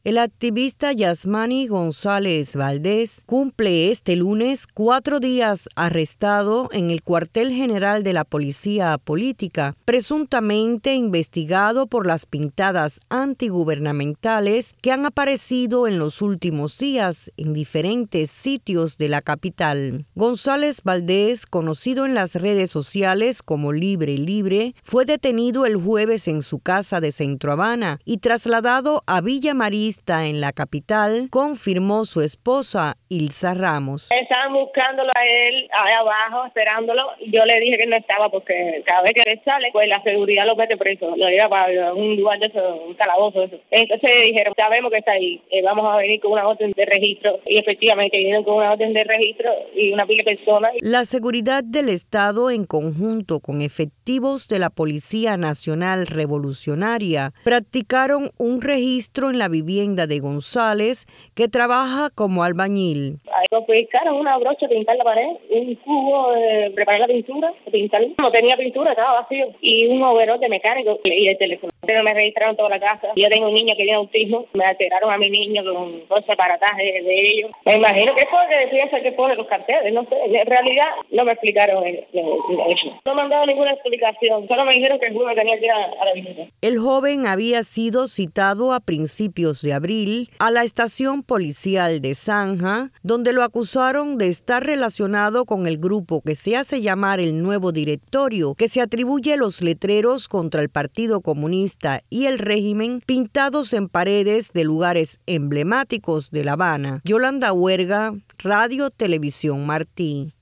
El activista Yasmani González Valdés cumple este lunes 4 días arrestado en el cuartel general de la Policía Política, presuntamente investigado por las pintadas antigubernamentales que han aparecido en los últimos días en diferentes sitios de la capital. González Valdés, conocido en las redes sociales como Libre Libre, fue detenido el jueves en su casa de Centro Habana y trasladado a Villa María en la capital, confirmó su esposa Ilsa Ramos. Estaban buscándolo a él ahí abajo, esperándolo. Yo le dije que no estaba porque cada vez que él sale, pues la seguridad lo mete preso, lo lleva para un lugar de eso, un calabozo. Eso. Entonces dijeron, sabemos que está ahí, vamos a venir con una orden de registro. Y efectivamente vinieron con una orden de registro y una pila de personas. La seguridad del Estado, en conjunto con efectivos de la Policía Nacional Revolucionaria, practicaron un registro en la vivienda de González, que trabaja como albañil. Ahí confiscaron una brocha, pintar la pared, un cubo, preparar la pintura, pintar. No tenía pintura, estaba vacío. Y un overol de mecánico y el teléfono. Pero me registraron toda la casa. Yo tengo un niño que tiene autismo. Me alteraron a mi niño con todo ese aparataje de ellos. Me imagino que es porque piensa que pone los carteles. No sé. En realidad no me explicaron eso. No me han dado ninguna explicación. Solo me dijeron que el jueves tenía que ir a la visita. El joven había sido citado a principios de abril a la estación policial de Zanja, donde lo acusaron de estar relacionado con el grupo que se hace llamar el Nuevo Directorio, que se atribuye los letreros contra el Partido Comunista y el régimen pintados en paredes de lugares emblemáticos de La Habana. Yolanda Huerga, Radio Televisión Martí.